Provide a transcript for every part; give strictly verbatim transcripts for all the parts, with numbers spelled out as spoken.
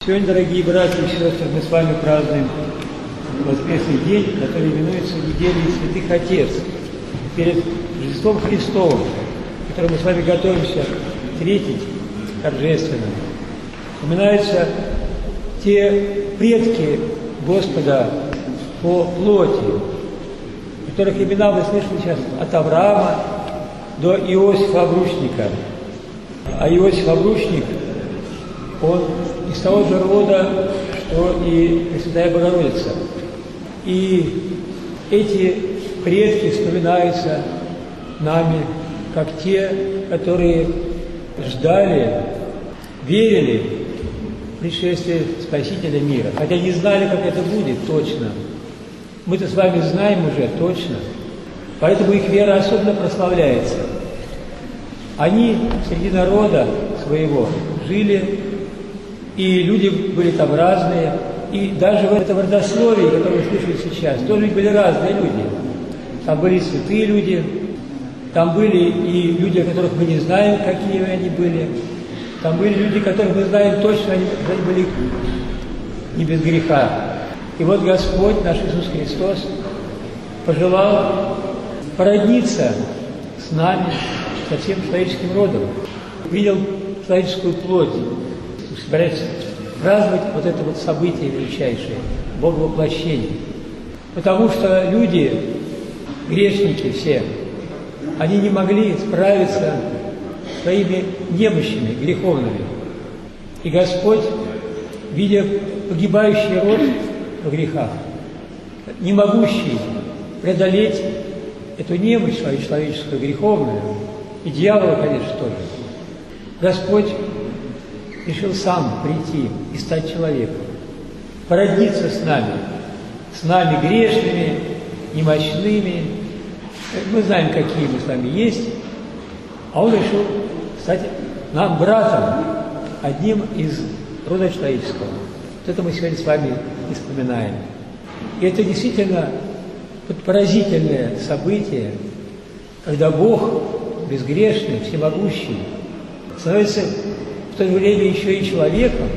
Сегодня, дорогие братья и сестры, мы с вами празднуем воскресный день, который именуется неделей Святых Отец. Перед Рождеством Христовым, который мы с вами готовимся встретить торжественно, упоминаются те предки Господа по плоти, которых имена вы слышали сейчас от Авраама до Иосифа Обручника. А Иосиф Обручник, он из того же рода, что и Пресвятая Богородица. И эти предки вспоминаются нами, как те, которые ждали, верили в пришествие Спасителя мира, хотя не знали, как это будет точно. Мы-то с вами знаем уже точно, поэтому их вера особенно прославляется. Они среди народа своего жили, и люди были там разные, и даже в этом родословии, которое вы слышали сейчас, тоже были разные люди. Там были святые люди, там были и люди, о которых мы не знаем, какие они были. Там были люди, которых мы знаем точно, они, они были не без греха. И вот Господь, наш Иисус Христос, пожелал породниться с нами, со всем человеческим родом. Видел человеческую плоть, собирается праздновать вот это вот событие величайшее, Боговоплощение. Потому что люди, грешники все, они не могли справиться с своими немощами греховными. И Господь, видя погибающий род в грехах, не могущий преодолеть эту немощь свою человеческую, греховную, и дьявола, конечно, тоже, Господь решил сам прийти и стать человеком, породниться с нами, с нами грешными, немощными. Мы знаем, какие мы с вами есть, а Он решил стать нам братом, одним из рода человеческого. Вот это мы сегодня с вами и вспоминаем. И это действительно поразительное событие, когда Бог, безгрешный, всемогущий, становится в то же время еще и человеком,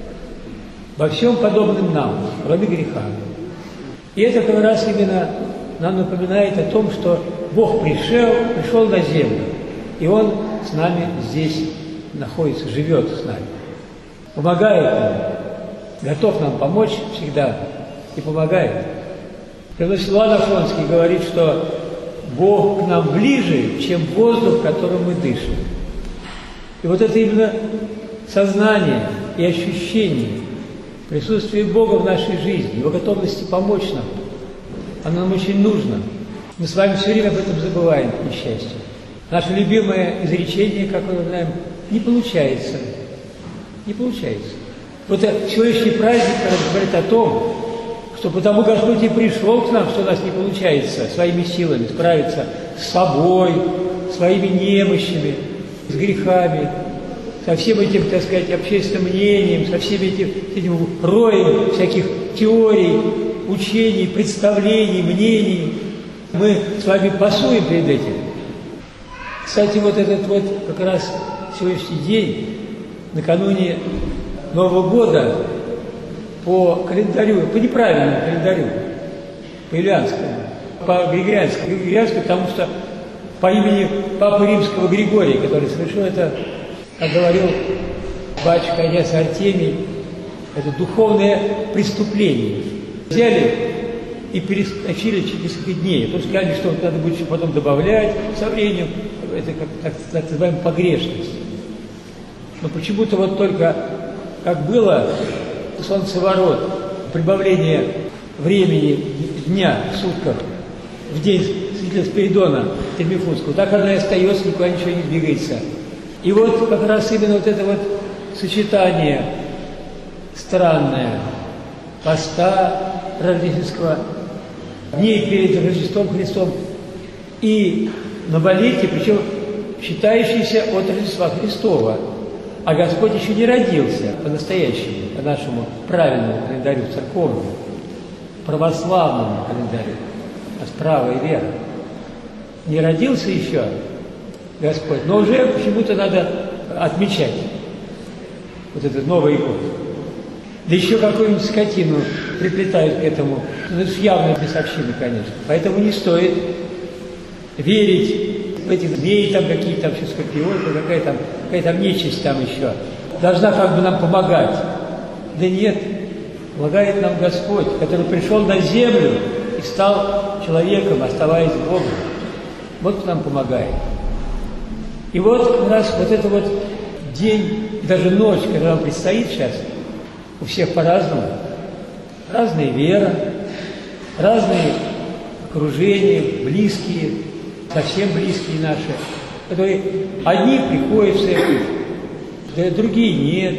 во всем подобным нам, кроме греха. И это как раз именно нам напоминает о том, что Бог пришел, пришел на землю, и Он с нами здесь находится, живет с нами, помогает нам, готов нам помочь всегда и помогает. Преподобный Иоанн Афонский говорит, что Бог к нам ближе, чем воздух, которым мы дышим. И вот это именно сознание и ощущение присутствия Бога в нашей жизни, Его готовности помочь нам, оно нам очень нужно. Мы с вами все время об этом забываем, к несчастью. Наше любимое изречение, как мы знаем, не получается. Не получается. Вот этот сегодняшний праздник говорит о том, что потому Господь и пришел к нам, что у нас не получается своими силами справиться с собой, своими немощами, с грехами, со всем этим, так сказать, общественным мнением, со всем этим, этим роем всяких теорий, учений, представлений, мнений. Мы с вами пасуем перед этим. Кстати, вот этот вот как раз сегодняшний день, накануне Нового года, по календарю, по неправильному календарю, по Юлианскому, по Григорианскому, Григорианскому, потому что по имени Папы Римского Григория, который совершил это, как говорил батюшка князь Артемий, это духовное преступление. Взяли и перескочили через несколько дней, потому что сказали, что надо будет потом добавлять со временем, это как так, так называемая погрешность. Но почему-то вот только как было солнцеворот, прибавление времени дня в сутках в день святителя Спиридона Термифунского, так она и остается, никуда ничего не двигается. И вот как раз именно вот это вот сочетание странное поста рождественского, дней перед Рождеством Христом и новолетие, причем считающееся от Рождества Христова. А Господь еще не родился по-настоящему, по нашему правильному календарю, церковному, православному календарю, а с правой верой. Не родился еще Господь, но уже почему-то надо отмечать вот этот Новый год. Да еще какую-нибудь скотину приплетают к этому. Ну, это явно бесовщина, конечно. Поэтому не стоит верить в этих змей, там какие-то там еще скорпионы, какая там, какая там нечисть там еще. Должна как бы нам помогать. Да нет, помогает нам Господь, который пришел на землю и стал человеком, оставаясь Богом. Вот кто нам помогает. И вот как раз вот это вот день, даже ночь, когда нам предстоит сейчас, у всех по-разному. Разная вера, разные окружения, близкие, совсем близкие наши, которые одни приходят в церковь, да другие нет.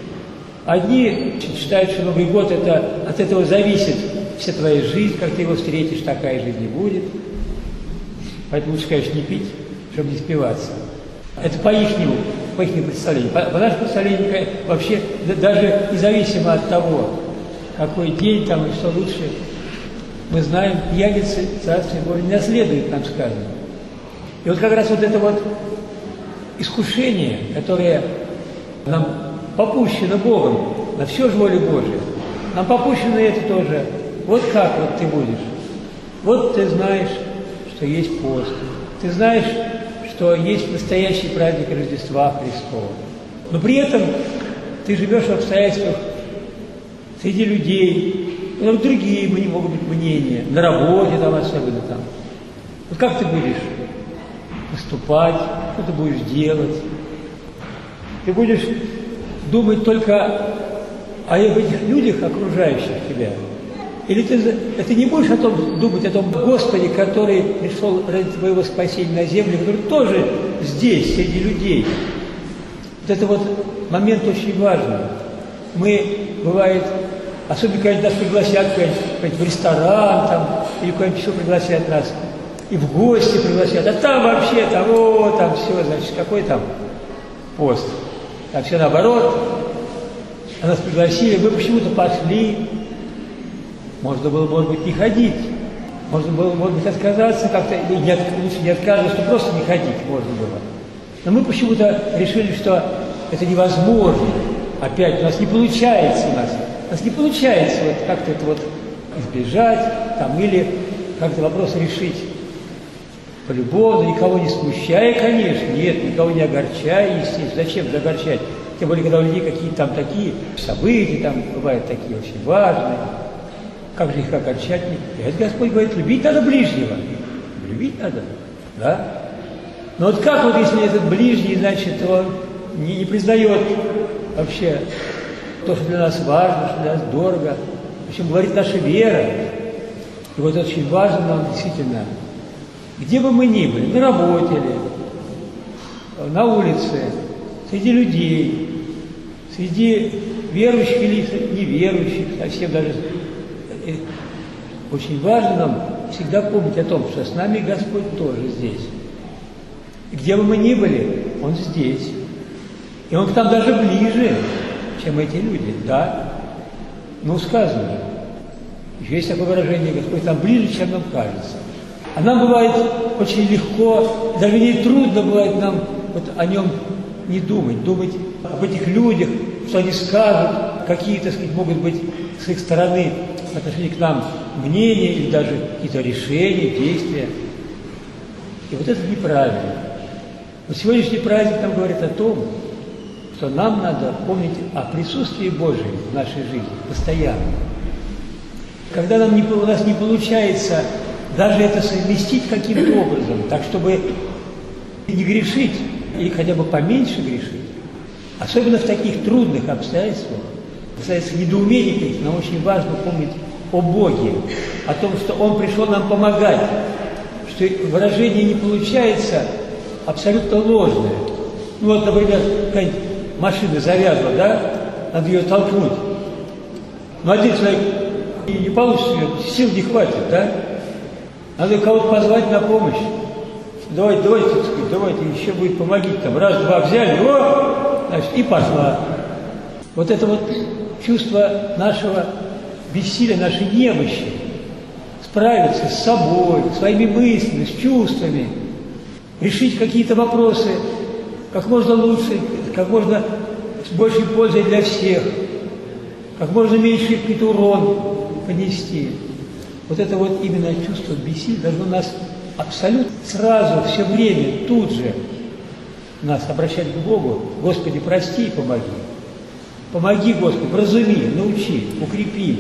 Одни считают, что Новый год это, от этого зависит вся твоя жизнь, как ты его встретишь, такая жизнь не будет. Поэтому лучше, конечно, не пить, чтобы не спиваться. Это по ихнему, по ихнему представлению. По, по нашему представлению вообще да, даже независимо от того, какой день там и что лучше, мы знаем, пьяницы Царствие Божие не наследует, нам сказано. И вот как раз вот это вот искушение, которое нам попущено Богом на все же волю Божию, нам попущено это тоже. Вот как вот ты будешь. Вот ты знаешь, что есть пост. Ты знаешь, что есть настоящий праздник Рождества Христова. Но при этом ты живешь в обстоятельствах среди людей, ну, другие могут быть мнения, на работе там особенно там. Вот как ты будешь поступать, что ты будешь делать? Ты будешь думать только о этих людях, окружающих тебя? Или ты, ты не будешь о том, думать о том Господе, который пришел ради твоего спасения на землю, который тоже здесь, среди людей? Вот это вот момент очень важный. Мы, бывает, особенно когда нас пригласят куда-нибудь в ресторан, там, или куда-нибудь еще пригласят нас, и в гости пригласят, а там вообще, там, о, там все, значит, какой там пост? Там все наоборот, а нас пригласили, мы почему-то пошли. Можно было, может быть, не ходить. Можно было, может быть, отказаться как-то, или не, лучше не отказываться, что просто не ходить можно было. Но мы почему-то решили, что это невозможно. Опять у нас не получается у нас. У нас не получается вот как-то это вот избежать, там, или как-то вопрос решить полюбовно, никого не смущая, конечно, нет, никого не огорчая, естественно. Зачем же огорчать? Тем более, когда у людей какие-то там такие события, там бывают такие очень важные. Как же их огорчать? И это Господь говорит, любить надо ближнего. Любить надо, да? Но вот как вот, если этот ближний, значит, он не, не признает вообще то, что для нас важно, что для нас дорого, о чем говорит наша вера. И вот очень важно нам действительно, где бы мы ни были, на работе ли, на улице, среди людей, среди верующих или неверующих, совсем даже. Очень важно нам всегда помнить о том, что с нами Господь тоже здесь. И где бы мы ни были, Он здесь. И Он к нам даже ближе, чем эти люди, да? Ну, сказано же. Еще есть такое выражение, Господь там ближе, чем нам кажется. А нам бывает очень легко, даже не трудно бывает нам вот о Нем не думать, думать об этих людях, что они скажут, какие, так сказать, могут быть с их стороны в отношении к нам мнения или даже какие-то решения, действия. И вот это неправильно. Но сегодняшний праздник нам говорит о том, что нам надо помнить о присутствии Божьем в нашей жизни постоянно. Когда нам не, у нас не получается даже это совместить каким-то образом, так чтобы не грешить, или хотя бы поменьше грешить, особенно в таких трудных обстоятельствах, касается недоумений каких, нам очень важно помнить о Боге, о том, что Он пришел нам помогать, что выражение не получается абсолютно ложное. Ну вот, например, какая-нибудь машина завязла, да, надо ее толкнуть. Но один человек не, не получится ее, сил не хватит, да? Надо кого-то позвать на помощь. Давайте, давайте, так сказать, давайте, еще будет помогите там. Раз-два взяли, о, значит, и пошла. Вот это вот чувство нашего бессилия, нашей немощи справиться с собой, своими мыслями, с чувствами, решить какие-то вопросы как можно лучше, как можно с большей пользой для всех, как можно меньше какой-то урон понести. Вот это вот именно чувство бессилия должно нас абсолютно сразу, все время, тут же нас обращать к Богу. Господи, прости и помоги. Помоги, Господи, вразуми, научи, укрепи.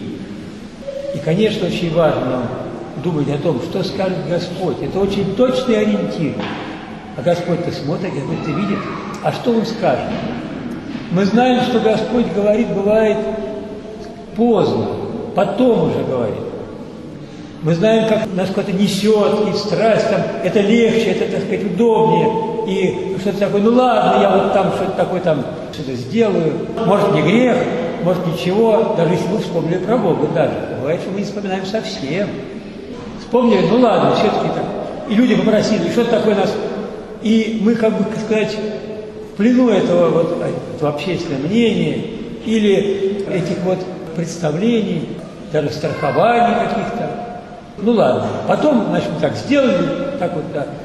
И, конечно, очень важно нам думать о том, что скажет Господь. Это очень точный ориентир. А Господь-то смотрит, Господь-то видит. А что Он скажет? Мы знаем, что Господь говорит, бывает поздно, потом уже говорит. Мы знаем, как нас кто-то несет, и страсть, там, это легче, это, так сказать, удобнее, и что-то такое, ну ладно, я вот там что-то такое там, что-то сделаю, может, не грех, может, ничего, даже если мы вспомнили про Бога даже. Бывает, что мы не вспоминаем совсем. Вспомнили, ну ладно, все-таки так. И люди попросили, что-то такое нас, и мы, как бы, так сказать, в плену этого, вот, этого общественного мнения, или этих вот представлений, даже страхований каких-то. Ну ладно, потом, значит, мы так сделали, так вот, да.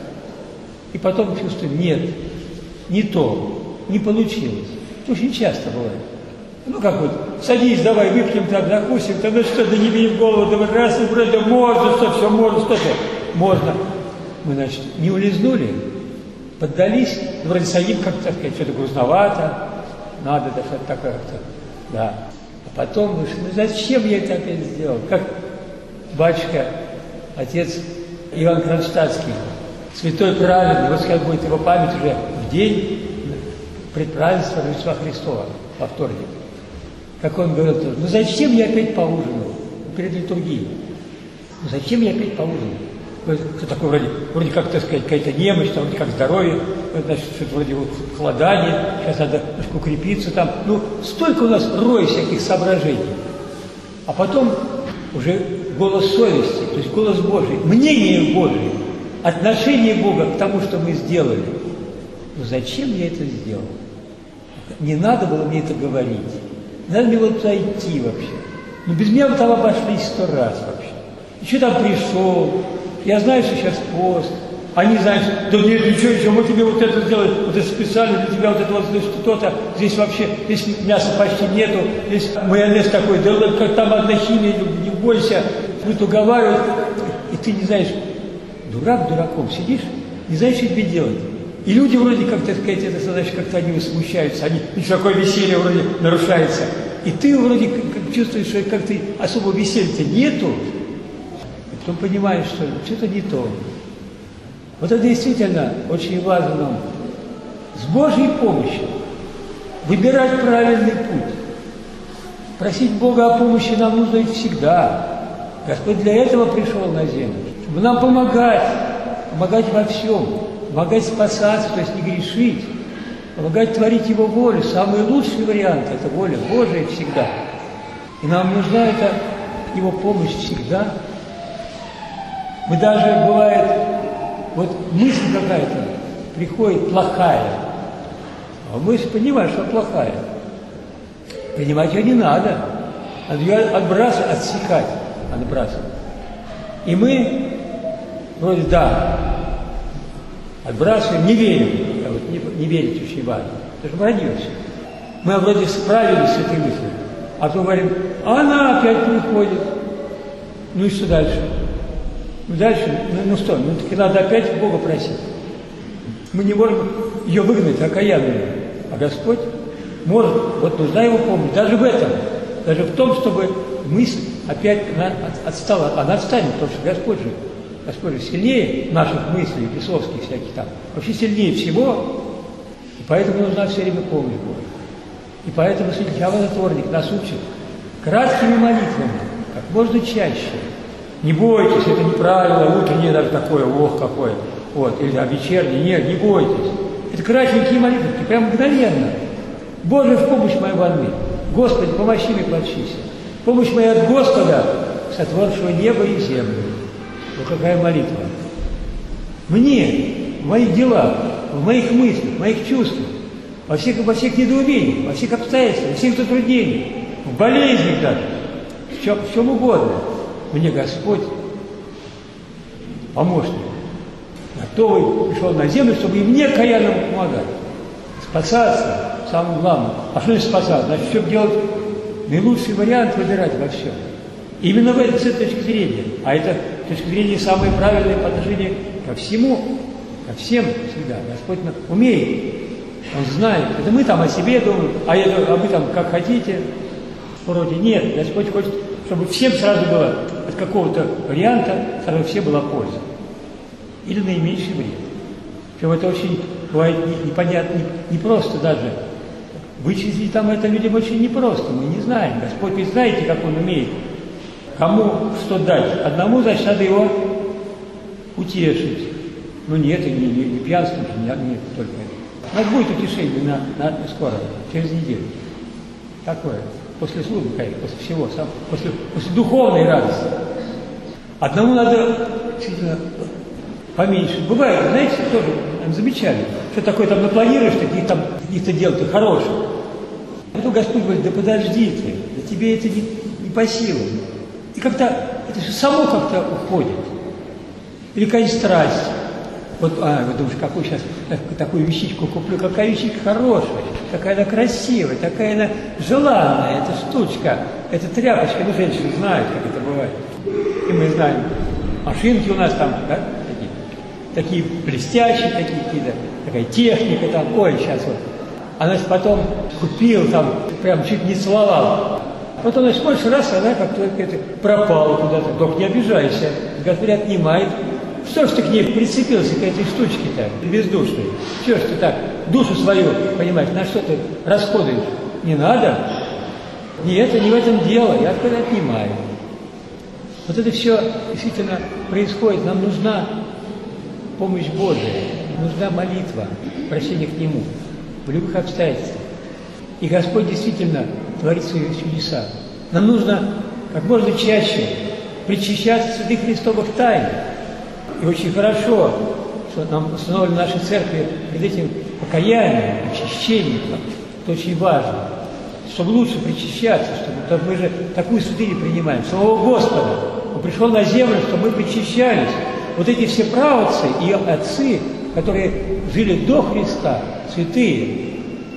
И потом чувствуем, нет, не то, не получилось. Это очень часто бывает. Ну как вот, садись, давай, выпьем там, закусим, там, ну что, да не бери в голову, да раз, и вроде можно, что, все можно, что-то, можно. Мы, значит, не улизнули, поддались, ну, вроде самим как-то, так сказать, что-то грустновато, надо, да, что-то такое как-то, да. А потом, ну зачем я это опять сделал? Как батюшка, отец Иван Кронштадтский, святой праведный, вот сейчас будет его память уже в день предпразднества Рождества Христова, во вторник. Как он говорил тоже, ну зачем я опять поужинал перед литургией? Ну зачем я опять поужинал? Что такое вроде, вроде как, так сказать, какая-то немощь, там, вроде как здоровье, значит, что-то вроде вот холодание, сейчас надо немножко укрепиться там. Ну, столько у нас роя всяких соображений. А потом уже голос совести, то есть голос Божий, мнение Божие, отношение Бога к тому, что мы сделали. Ну зачем я это сделал? Не надо было мне это говорить. Не надо мне было туда идти вообще. Ну без меня бы там обошлись сто раз вообще. Еще там пришел, я знаю, что сейчас пост. Они знают, да нет, ничего, ничего, мы тебе вот это сделали, вот это специально для тебя, вот это вот что-то, здесь вообще, здесь мяса почти нету, здесь майонез такой, да как там одна химия, не бойся, будет уговаривать, и ты не знаешь, дурак дураком сидишь, не знаешь, что тебе делать. И люди вроде, как, так сказать, это значит, как-то они смущаются, они, такое веселье вроде нарушается. И ты вроде как чувствуешь, что как-то особо веселья-то нету, и потом понимаешь, что что-то не то. Вот это действительно очень важно нам с Божьей помощью выбирать правильный путь. Просить Бога о помощи нам нужно ведь всегда. Господь для этого пришел на землю, чтобы нам помогать, помогать во всем, помогать спасаться, то есть не грешить, помогать творить Его волю. Самый лучший вариант – это воля Божия всегда. И нам нужна эта Его помощь всегда. Мы даже, бывает, вот мысль какая-то приходит плохая, а мысль понимаешь, что плохая. Принимать ее не надо, надо ее отбрасывать, отсекать, отбрасывать. И мы вроде да, отбрасываем, не верим. А вот не, не верить очень важно, потому что мы родимся. Мы вроде справились с этой мыслью, а потом говорим, а она опять приходит. Ну и что дальше? Ну дальше, ну, ну что, ну таки надо опять Бога просить. Мы не можем ее выгнать, окаянную. А Господь может, вот нужна Его помощь, даже в этом, даже в том, чтобы мысль опять она отстала, она отстанет, потому что Господь же, Господь же сильнее наших мыслей, бесовских всяких там, вообще сильнее всего, и поэтому нужна все время помощь Божья. И поэтому святитель Иоанн Затворник нас учит краткими молитвами, как можно чаще. Не бойтесь, это не правило, утреннее даже такое, ох, какое, вот, или а вечернее, нет, не бойтесь. Это кратенькие молитвы, прям мгновенно. Боже, в помощь моей больны. Господи, помощи мне, плачися. Помощь моя от Господа, сотворившего небо и землю. Вот какая молитва. Мне, в моих делах, в моих мыслях, в моих чувствах, во всех, во всех недоумениях, во всех обстоятельствах, во всех затруднениях, в болезнях даже, в чем, в чем угодно. Мне Господь помощник, готовый пришел на землю, чтобы и мне, каянному, помогать. Спасаться, самое главное. А что значит спасаться? Значит, чтобы делать наилучший вариант выбирать во всем. Именно в этой, с этой точки зрения. А это точка зрения самая правильная по отношению ко всему, ко всем всегда. Господь умеет, Он знает. Это мы там о себе думаем, а, это, а вы там как хотите. Вроде нет. Господь хочет, чтобы всем сразу было от какого-то варианта, сразу всем была польза. Или наименьший вред. Причем это очень бывает непонятно, непросто даже. Вычислить там это людям очень непросто, мы не знаем. Господь, вы знаете, как Он умеет. Кому что дать? Одному, значит, надо его утешить. Ну нет, и не, не, не пьянством, не, не только это. У нас будет утешение на, на, скоро, через неделю. Такое. После службы, конечно, после всего, сам, после, после духовной радости. Одному надо действительно поменьше. Бывает, знаете, тоже замечали, что такое там напланируешь, таких там каких-то дел ты хороших. А потом Господь говорит, да подожди ты, да тебе это не, не по силам. И как-то, это же само как-то уходит. Или какая-нибудь страсть. Вот, а, вы думаете, какую сейчас такую вещичку куплю, какая вещичка хорошая, какая она красивая, такая она желанная, эта штучка, эта тряпочка, ну, женщины знают, как это бывает. И мы знаем, машинки у нас там, да, такие, такие блестящие, такие какие-то, такая техника там, ой, сейчас вот. Она потом купила там, прям чуть не целовала. Потом, значит, больше раз она как-то пропала куда-то. Док, не обижайся, Господь отнимает. Что ж ты к ней прицепился, к этой штучке-то, бездушной? Что ж ты так душу свою, понимаешь, на что ты расходуешь? Не надо? Не это, не в этом дело, я откуда отнимаю. Вот это все действительно происходит. Нам нужна помощь Божия, нужна молитва, прощение к Нему в любых обстоятельствах. И Господь действительно творит свои чудеса. Нам нужно как можно чаще причащаться святых Христовых тайн. И очень хорошо, что нам установлено в нашей церкви перед этим покаянием, очищением. Это очень важно. Чтобы лучше причащаться, чтобы мы же такую святыню принимаем. Самого Господа. Он пришел на землю, чтобы мы причащались. Вот эти все праотцы и отцы, которые жили до Христа, святые,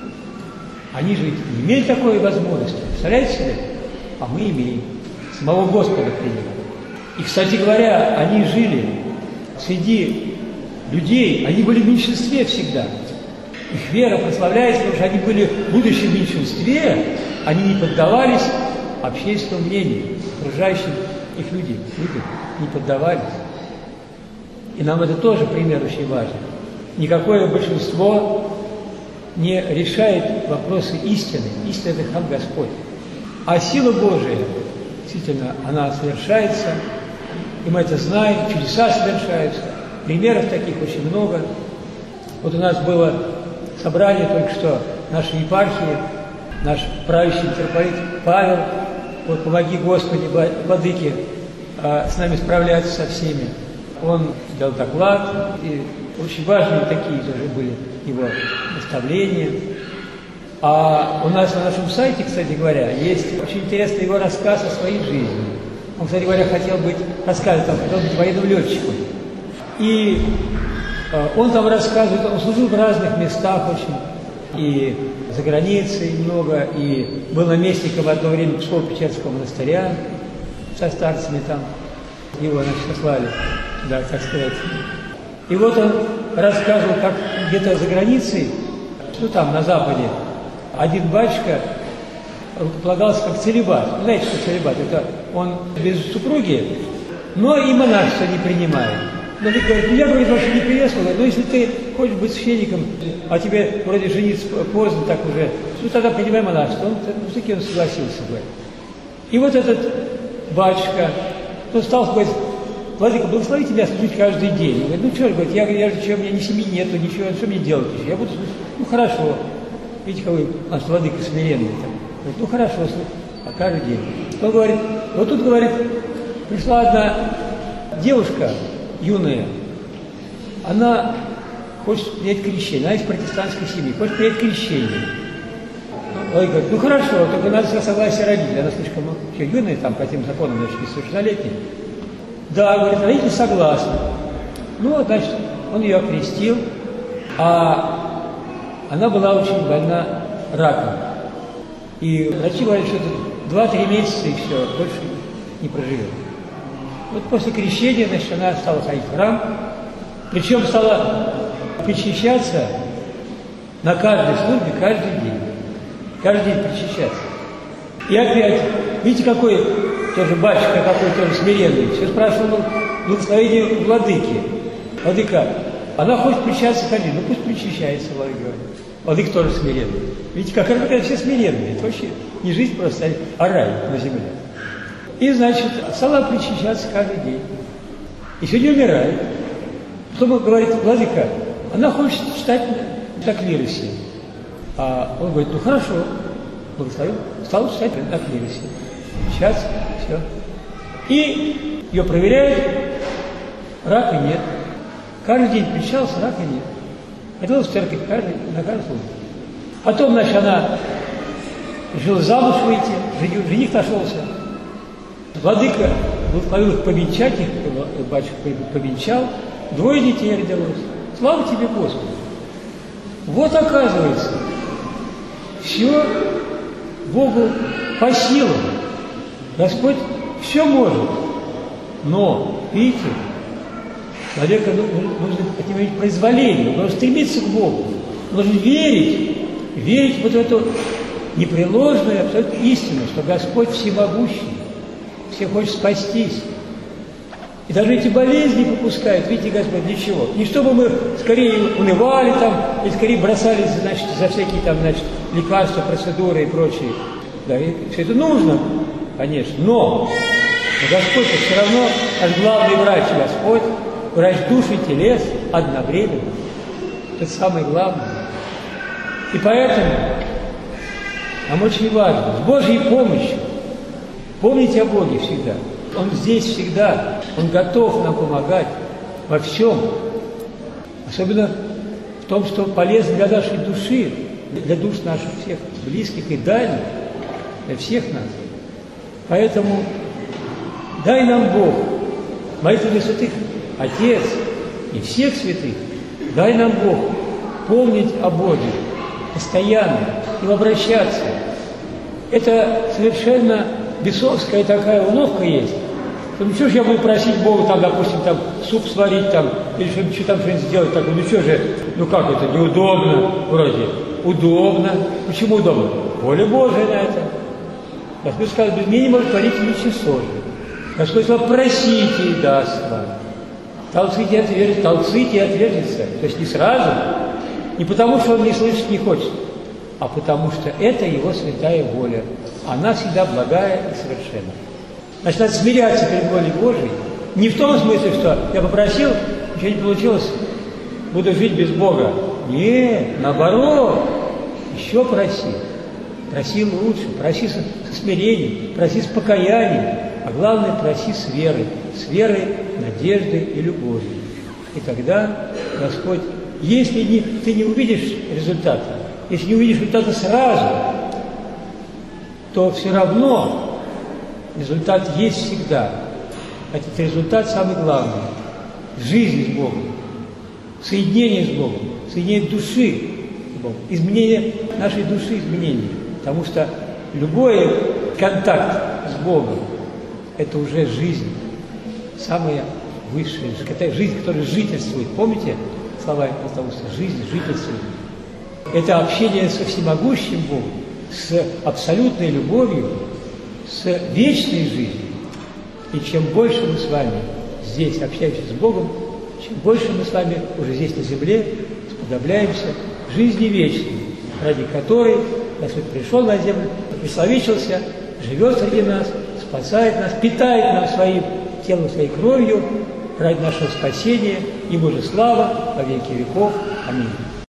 они же не имели такой возможности. Представляете себе? А мы имеем. Самого Господа приняли. И, кстати говоря, они жили среди людей, они были в меньшинстве всегда. Их вера прославляется, потому что они были, будучи в меньшинстве, они не поддавались общественному мнению, окружающим их людям, людям не поддавались. И нам это тоже пример очень важен. Никакое большинство не решает вопросы истины. Истина – это сам Господь. А сила Божия, действительно, она совершается, и мы это знаем, чудеса совершаются. Примеров таких очень много. Вот у нас было собрание только что нашей епархии, наш правящий митрополит Павел, вот помоги Господи, владыке, с нами справляться со всеми. Он дал доклад, и очень важные такие тоже были его наставления. А у нас на нашем сайте, кстати говоря, есть очень интересный его рассказ о своей жизни. Он, кстати говоря, хотел быть, рассказывать, там, хотел быть военным летчиком. И э, он там рассказывает, он служил в разных местах очень, и за границей много, и был наместником одно время Псково-Печерского монастыря со старцами там, его, значит, сослали, да, так сказать. И вот он рассказывал, как где-то за границей, ну там, на Западе, один батюшка рукополагался как целибат. Знаете, что целибат? Это он без супруги, но и монашество не принимает. Но он говорит, ну я, говорит, вообще не приветствую, но если ты хочешь быть священником, а тебе вроде жениться поздно так уже, ну тогда принимай монашество. Он все-таки он согласился бы. И вот этот батюшка, он стал говорить, владыка, благословите меня служить каждый день. Он говорит, ну что, говорит, я, я, я, у меня ни семьи нету, ничего, что мне делать еще? Я буду служить. Ну хорошо. Видите, какой наш владыка смиренный там. Говорит, ну хорошо, а каждый день. Он говорит, вот тут, говорит, пришла одна девушка юная, она хочет принять крещение, она из протестантской семьи, хочет принять крещение. Он говорит, ну хорошо, только надо согласие родителей, она слишком ну, юная, там, по тем законам, значит, несовершеннолетняя. Да, говорит, родители согласны. Ну, вот, значит, он ее окрестил, а она была очень больна раком. И врачи говорят, что это два-три месяца и все, больше не проживет. Вот после крещения, значит, она стала ходить в храм, причем стала причащаться на каждой службе каждый день. Каждый день причащаться. И опять, видите, какой тоже батюшка, какой тоже смиренный. Все спрашивал благословение владыки. Владыка, она хочет причащаться ходить, ну пусть причащается, владыка говорит. Владыка тоже смиренный. Видите, как это все смиренные. Это вообще не жизнь просто, а рай на земле. И, значит, стала причащаться каждый день. И сегодня умирает. Потом говорит, владыка, она хочет читать на клиросе. А он говорит, ну хорошо, благословил, стал читать на клиросе. Сейчас, все. И ее проверяют, рака нет. Каждый день причащался, рака нет. Ходила в церковь каждый, на каждый случай. Потом, значит, она решила замуж выйти, жених нашелся. Владыка благословил их повенчать, их батюшка повенчал, двое детей родилось. Слава тебе, Господи! Вот оказывается, все Богу по силам. Господь все может. Но, видите, человеку нужно иметь произволение, нужно стремиться к Богу, нужно верить, верить в вот эту непреложную абсолютно истину, что Господь всемогущий, все хочет спастись. И даже эти болезни попускают, видите, Господь, для чего? Не чтобы мы скорее унывали там, или скорее бросались, значит, за всякие там, значит, лекарства, процедуры и прочее. Да, и все это нужно, конечно, но Господь все равно наш главный врач, Господь, врач души и телес одновременно. Это самое главное. И поэтому нам очень важно, с Божьей помощью, помните о Боге всегда. Он здесь всегда, Он готов нам помогать во всем. Особенно в том, что полезно для нашей души, для душ наших всех близких и дальних, для всех нас. Поэтому дай нам Бог, молитвами святых Отец и всех святых, дай нам Бог помнить о Боге постоянно и обращаться. Это совершенно бесовская такая уловка есть. Ну что же я буду просить Бога, там, допустим, там, суп сварить там, или что-нибудь что там что-нибудь сделать такое, ну что же, ну как это, неудобно вроде. Удобно. Почему удобно? Воля Божия на это. Господь сказал, без меня не может творить ничего. Господь сказал, просите и даст вам. Толците и отвержется, толците и отвержется. То есть не сразу, не потому, что он не слышит, не хочет, а потому что это его святая воля. Она всегда благая и совершенная. Значит, надо смиряться перед волей Божией. Не в том смысле, что я попросил, ничего не получилось, буду жить без Бога. Нет, наоборот, еще проси. Проси лучше, проси со, со смирением, проси с покаянием, а главное, проси с верой, с верой, надеждой и любовью. И тогда Господь, если не, ты не увидишь результата, если не увидишь результата сразу, то все равно результат есть всегда. Этот результат самый главный. Жизнь с Богом, соединение с Богом, соединение души с Богом, изменение нашей души, изменение. Потому что любой контакт с Богом – это уже жизнь, самая высшая жизнь, это жизнь, которая жительствует. Помните слова Христа? Жизнь жительствует. Это общение со всемогущим Богом, с абсолютной любовью, с вечной жизнью. И чем больше мы с вами здесь общаемся с Богом, чем больше мы с вами уже здесь на земле сподобляемся жизни вечной, ради которой Господь пришел на землю, присловечился, живет среди нас, спасает нас, питает нас своим телом, своей кровью ради нашего спасения. Ему же слава во веки веков. Аминь.